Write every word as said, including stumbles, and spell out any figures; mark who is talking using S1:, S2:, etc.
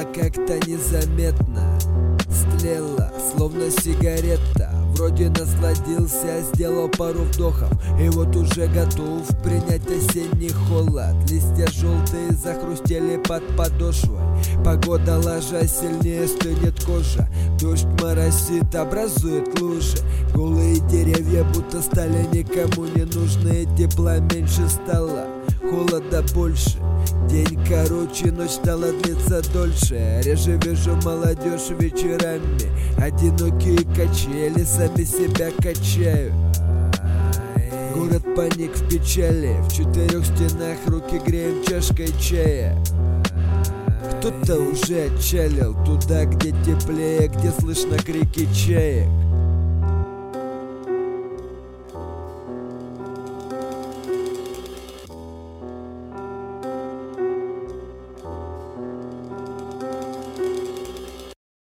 S1: как-то незаметно стлела, словно сигарета. Вроде насладился, сделал пару вдохов, и вот уже готов принять осенний холод. Листья желтые захрустели под подошвой, погода ложась сильнее стынет кожа. Дождь моросит, образует лужи, голые деревья будто стали никому не нужны. Тепла меньше стало, холода больше. День короче, ночь стала длиться дольше. Реже вижу молодежь вечерами, одинокие качели сами себя качают. Город паник в печали, в четырех стенах руки греем чашкой чая. Кто-то уже отчалил туда, где теплее, где слышно крики чаек.